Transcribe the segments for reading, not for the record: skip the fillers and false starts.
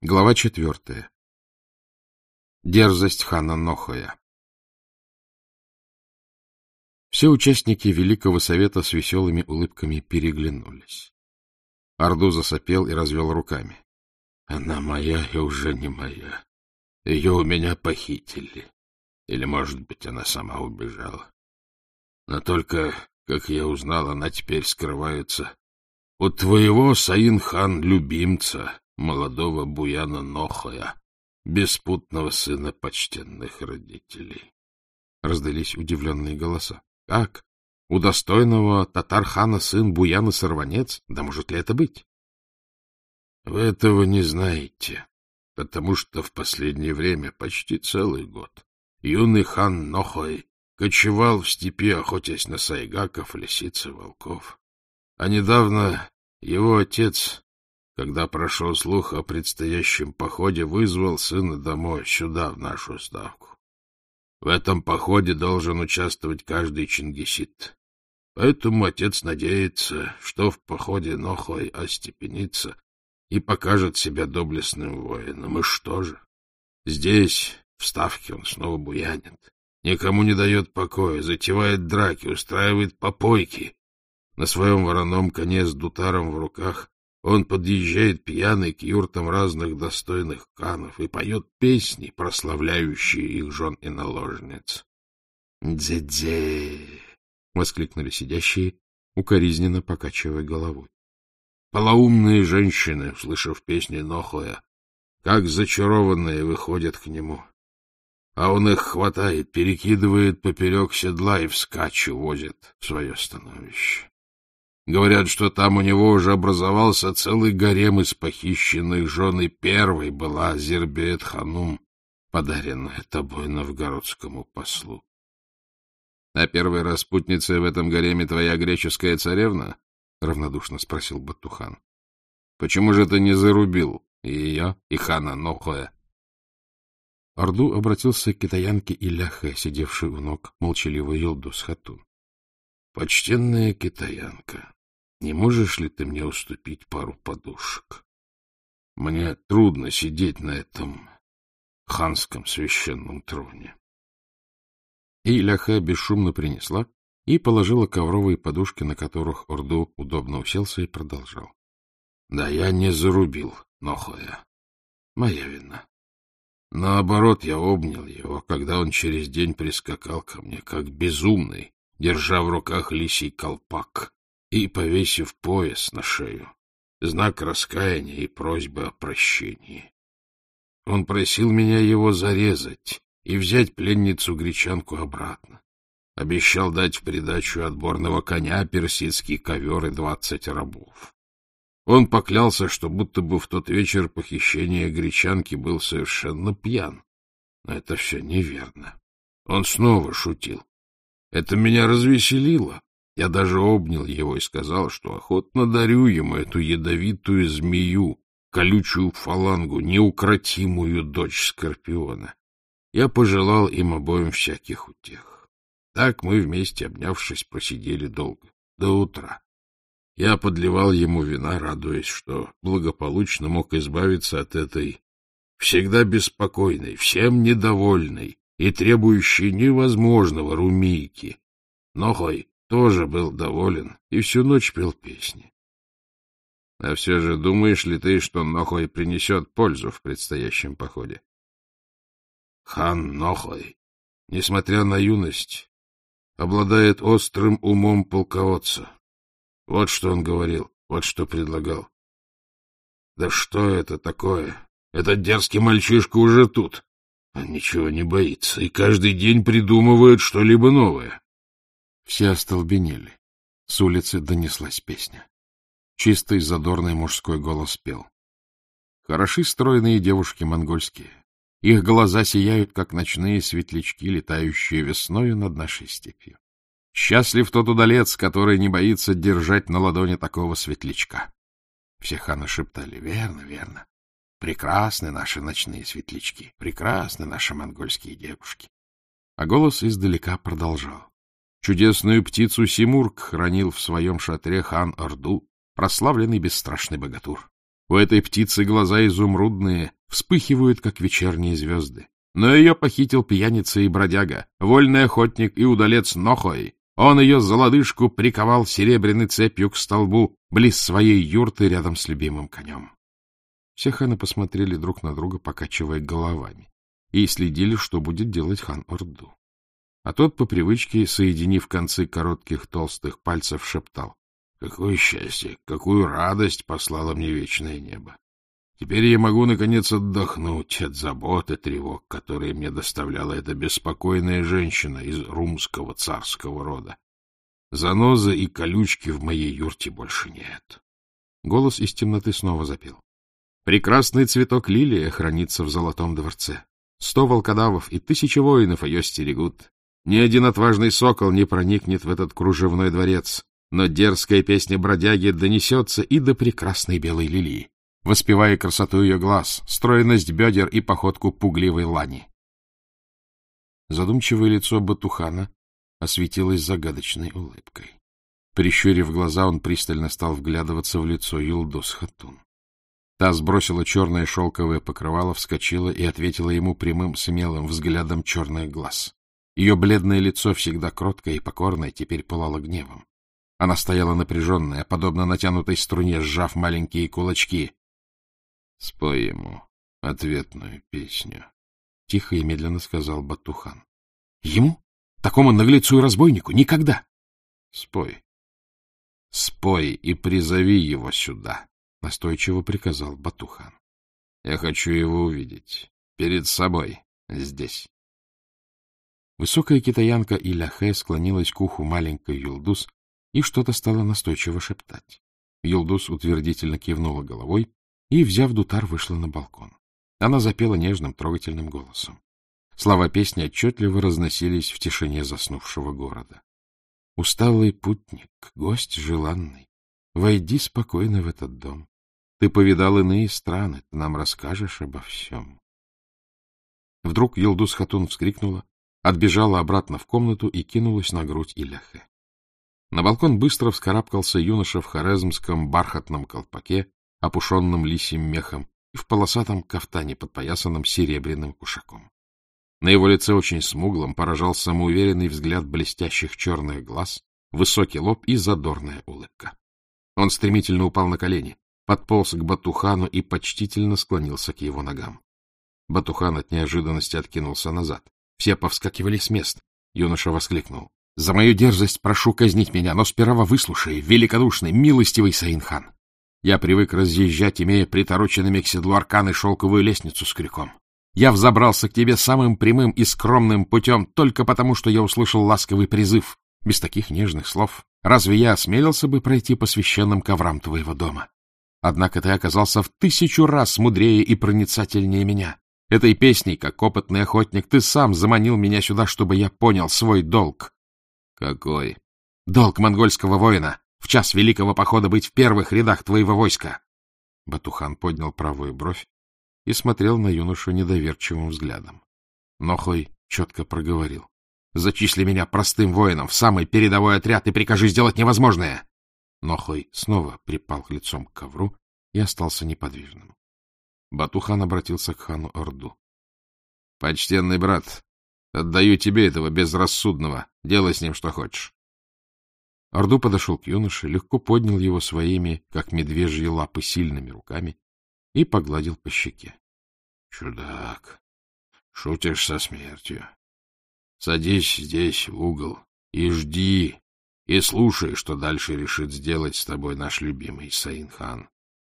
Глава 4. Дерзость хана Нохоя. Все участники Великого Совета с веселыми улыбками переглянулись. Орду засопел и развел руками. — Она моя и уже не моя. Ее у меня похитили. Или, может быть, она сама убежала. Но только, как я узнал, она теперь скрывается у твоего, Саин-хан, любимца, молодого буяна Нохоя, беспутного сына почтенных родителей. Раздались удивленные голоса. — Как? У достойного татар-хана сын буяна-сорванец? Да может ли это быть? — Вы этого не знаете, потому что в последнее время, почти целый год, юный хан Нохой кочевал в степи, охотясь на сайгаков, лисиц и волков. А недавно его отец, когда прошел слух о предстоящем походе, вызвал сына домой, сюда, в нашу ставку. В этом походе должен участвовать каждый чингисид. Поэтому отец надеется, что в походе Нохой остепенится и покажет себя доблестным воином. И что же? Здесь, в ставке, он снова буянит. Никому не дает покоя, затевает драки, устраивает попойки. На своем вороном коне с дутаром в руках он подъезжает пьяный к юртам разных достойных ханов и поет песни, прославляющие их жен и наложниц. «Дзе-дзе!» — воскликнули сидящие, укоризненно покачивая головой. Полоумные женщины, услышав песни Нохоя, как зачарованные, выходят к нему. А он их хватает, перекидывает поперек седла и вскачь увозит в свое становище. Говорят, что там у него уже образовался целый гарем из похищенных жен, и первой была Зирбеет-ханум, подаренная тобой новгородскому послу. — А первой распутницей в этом гареме твоя греческая царевна? — равнодушно спросил Батухан. — Почему же ты не зарубил и ее, и хана Нохоя? Орду обратился к китаянке Иляхе, сидевшей у ног молчаливой Йылдыз-хатун. — Почтенная китаянка, не можешь ли ты мне уступить пару подушек? Мне трудно сидеть на этом ханском священном троне. Иляхе бесшумно принесла и положила ковровые подушки, на которых Орду удобно уселся и продолжал. — Да я не зарубил Нохоя. Моя вина. Наоборот, я обнял его, когда он через день прискакал ко мне, как безумный, держа в руках лисий колпак и повесив пояс на шею, знак раскаяния и просьбы о прощении. Он просил меня его зарезать и взять пленницу-гречанку обратно. Обещал дать в придачу отборного коня, персидский ковер и 20 рабов. Он поклялся, что будто бы в тот вечер похищения гречанки был совершенно пьян. Но это все неверно. Он снова шутил. Это меня развеселило. Я даже обнял его и сказал, что охотно дарю ему эту ядовитую змею, колючую фалангу, неукротимую дочь Скорпиона. Я пожелал им обоим всяких утех. Так мы вместе, обнявшись, просидели долго, до утра. Я подливал ему вина, радуясь, что благополучно мог избавиться от этой всегда беспокойной, всем недовольной и требующей невозможного румийки. Нохой тоже был доволен и всю ночь пел песни. — А все же думаешь ли ты, что Нохой принесет пользу в предстоящем походе? Хан Нохой, несмотря на юность, обладает острым умом полководца. Вот что он говорил, вот что предлагал. Да что это такое? Этот дерзкий мальчишка уже тут. Он ничего не боится и каждый день придумывает что-либо новое. Все остолбенели. С улицы донеслась песня. Чистый задорный мужской голос пел. Хороши стройные девушки монгольские. Их глаза сияют, как ночные светлячки, летающие весною над нашей степью. Счастлив тот удалец, который не боится держать на ладони такого светлячка. Все ханы шептали: верно, верно. Прекрасны наши ночные светлячки, прекрасны наши монгольские девушки. А голос издалека продолжал. Чудесную птицу Симург хранил в своем шатре хан Орду, прославленный бесстрашный богатур. У этой птицы глаза изумрудные, вспыхивают, как вечерние звезды. Но ее похитил пьяница и бродяга, вольный охотник и удалец Нохой. Он ее за лодыжку приковал серебряной цепью к столбу близ своей юрты рядом с любимым конем. Все ханы посмотрели друг на друга, покачивая головами, и следили, что будет делать хан Орду. А тот, по привычке, соединив концы коротких толстых пальцев, шептал: «Какое счастье, какую радость послало мне вечное небо! Теперь я могу, наконец, отдохнуть от забот и тревог, которые мне доставляла эта беспокойная женщина из румского царского рода. Занозы и колючки в моей юрте больше нет». Голос из темноты снова запел: «Прекрасный цветок лилия хранится в золотом дворце. 100 волкодавов и 1000 воинов ее стерегут. Ни один отважный сокол не проникнет в этот кружевной дворец, но дерзкая песня бродяги донесется и до прекрасной белой лилии, воспевая красоту ее глаз, стройность бедер и походку пугливой лани». Задумчивое лицо Батухана осветилось загадочной улыбкой. Прищурив глаза, он пристально стал вглядываться в лицо Юлдус-Хатун. Та сбросила черное шелковое покрывало, вскочила и ответила ему прямым, смелым взглядом черных глаз. Ее бледное лицо, всегда кроткое и покорное, теперь пылало гневом. Она стояла напряженная, подобно натянутой струне, сжав маленькие кулачки. — Спой ему ответную песню, — тихо и медленно сказал Батухан. — Ему? Такому наглецу и разбойнику? Никогда! — Спой. — Спой и призови его сюда, — настойчиво приказал Батухан. — Я хочу его увидеть. Перед собой. Здесь. Высокая китаянка Иляхэ склонилась к уху маленькой Юлдус и что-то стала настойчиво шептать. Юлдус утвердительно кивнула головой и, взяв дутар, вышла на балкон. Она запела нежным, трогательным голосом. Слова песни отчетливо разносились в тишине заснувшего города. «Усталый путник, гость желанный, войди спокойно в этот дом. Ты повидал иные страны, ты нам расскажешь обо всем». Вдруг Юлдус-Хатун вскрикнула, отбежала обратно в комнату и кинулась на грудь Иляхэ. На балкон быстро вскарабкался юноша в хорезмском бархатном колпаке, опушенном лисьим мехом, и в полосатом кафтане, подпоясанном серебряным кушаком. На его лице, очень смуглом, поражал самоуверенный взгляд блестящих черных глаз, высокий лоб и задорная улыбка. Он стремительно упал на колени, подполз к Батухану и почтительно склонился к его ногам. Батухан от неожиданности откинулся назад. Все повскакивали с мест. Юноша воскликнул: — За мою дерзость прошу казнить меня, но сперва выслушай, великодушный, милостивый Саин-хан. Я привык разъезжать, имея притороченными к седлу арканы шелковую лестницу с крюком. Я взобрался к тебе самым прямым и скромным путем только потому, что я услышал ласковый призыв. Без таких нежных слов разве я осмелился бы пройти по священным коврам твоего дома? Однако ты оказался в 1000 раз мудрее и проницательнее меня. Этой песней, как опытный охотник, ты сам заманил меня сюда, чтобы я понял свой долг. — Какой? — Долг монгольского воина. В час великого похода быть в первых рядах твоего войска. Батухан поднял правую бровь и смотрел на юношу недоверчивым взглядом. Нохой четко проговорил: — Зачисли меня простым воином в самый передовой отряд и прикажи сделать невозможное. Нохой снова припал лицом к ковру и остался неподвижным. Батухан обратился к хану Орду. — Почтенный брат, отдаю тебе этого безрассудного. Делай с ним что хочешь. Орду подошел к юноше, легко поднял его своими, как медвежьи лапы, сильными руками и погладил по щеке. — Чудак, шутишь со смертью. Садись здесь, в угол, и жди, и слушай, что дальше решит сделать с тобой наш любимый Саин-хан.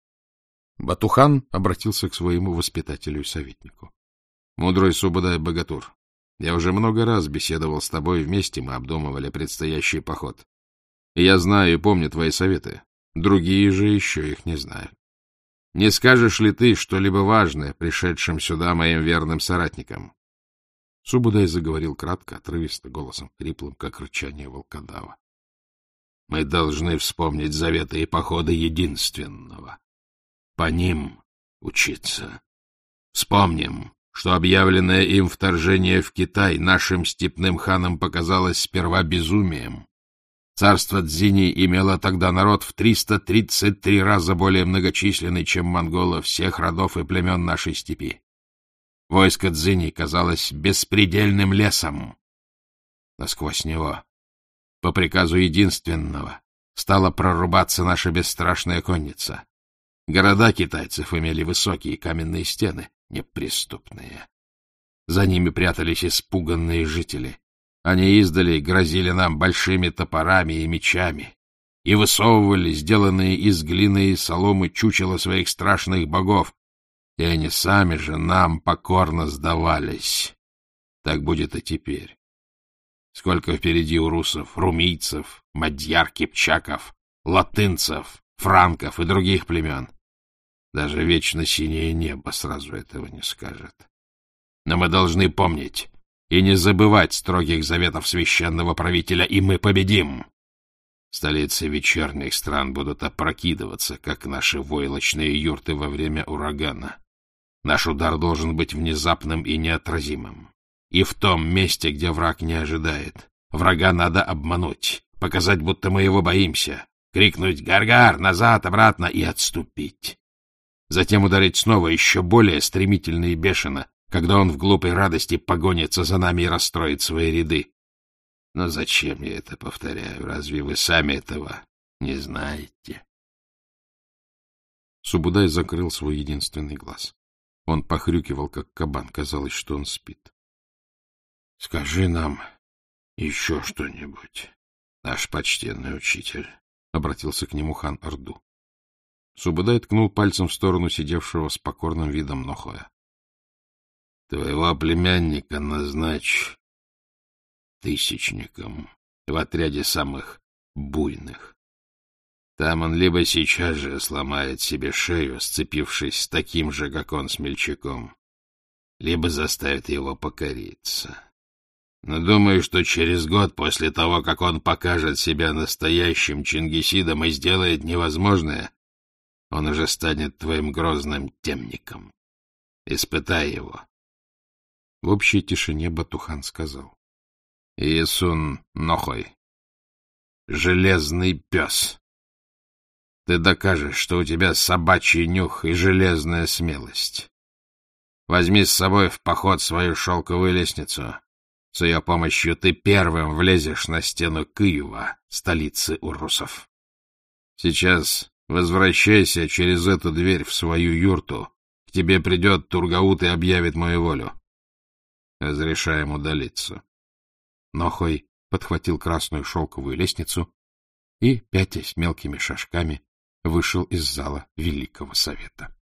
Батухан обратился к своему воспитателю и советнику. — Мудрый Субадай-богатур, я уже много раз беседовал с тобой, вместе мы обдумывали предстоящий поход. И я знаю и помню твои советы, другие же еще их не знают. Не скажешь ли ты что-либо важное пришедшим сюда моим верным соратникам? Субадай заговорил кратко, отрывисто, голосом хриплым, как рычание волкодава. — Мы должны вспомнить заветы и походы единственного. По ним учиться. Вспомним, что объявленное им вторжение в Китай нашим степным ханам показалось сперва безумием, Царство Цзини имело тогда народ в 333 раза более многочисленный, чем монголов всех родов и племен нашей степи. Войско Цзини казалось беспредельным лесом, но сквозь него, по приказу единственного, стала прорубаться наша бесстрашная конница. Города китайцев имели высокие каменные стены, неприступные. За ними прятались испуганные жители. Они издали грозили нам большими топорами и мечами и высовывали сделанные из глины и соломы чучела своих страшных богов, и они сами же нам покорно сдавались. Так будет и теперь. Сколько впереди у русов, румийцев, мадьяр, кипчаков, латынцев, франков и других племен. Даже вечно синее небо сразу этого не скажет. Но мы должны помнить и не забывать строгих заветов священного правителя, и мы победим. Столицы вечерних стран будут опрокидываться, как наши войлочные юрты во время урагана. Наш удар должен быть внезапным и неотразимым. И в том месте, где враг не ожидает. Врага надо обмануть, показать, будто мы его боимся, крикнуть «Гар-гар!» назад, обратно и отступить. Затем ударить снова еще более стремительно и бешено, когда он в глупой радости погонится за нами и расстроит свои ряды. Но зачем я это повторяю? Разве вы сами этого не знаете? Субудай закрыл свой единственный глаз. Он похрюкивал, как кабан. Казалось, что он спит. — Скажи нам еще что-нибудь, наш почтенный учитель, — обратился к нему хан Орду. Субудай ткнул пальцем в сторону сидевшего с покорным видом Нохоя. — Твоего племянника назначь тысячником в отряде самых буйных. Там он либо сейчас же сломает себе шею, сцепившись с таким же, как он, смельчаком, либо заставит его покориться. Но думаю, что через год после того, как он покажет себя настоящим Чингисидом и сделает невозможное, он уже станет твоим грозным темником. Испытай его. В общей тишине Батухан сказал: — Иесун Нохой, железный пес, ты докажешь, что у тебя собачий нюх и железная смелость. Возьми с собой в поход свою шелковую лестницу. С ее помощью ты первым влезешь на стену Киева, столицы урусов. Сейчас возвращайся через эту дверь в свою юрту. К тебе придет Тургаут и объявит мою волю. Разрешаем удалиться. Нохой подхватил красную шелковую лестницу и, пятясь мелкими шажками, вышел из зала Великого Совета.